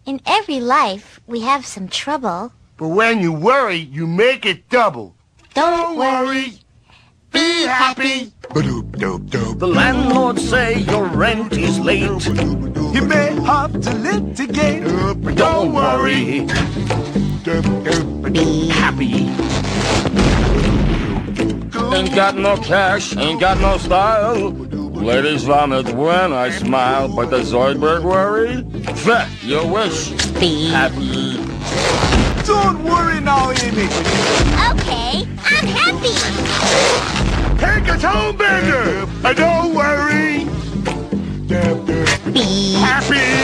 In every life, we have some trouble. But when you worry, you make it double. Don't worry. Be happy. The landlord say your rent is late. You may have to litigate. Don't worry. Be happy. Ain't got no cash, ain't got no style. Ladies vomit when I smile, but the Zoidberg worry? Fat, your wish. Be happy. Don't worry now, Amy. Okay, I'm happy. Take a home, Bender. Don't worry. Be Happy.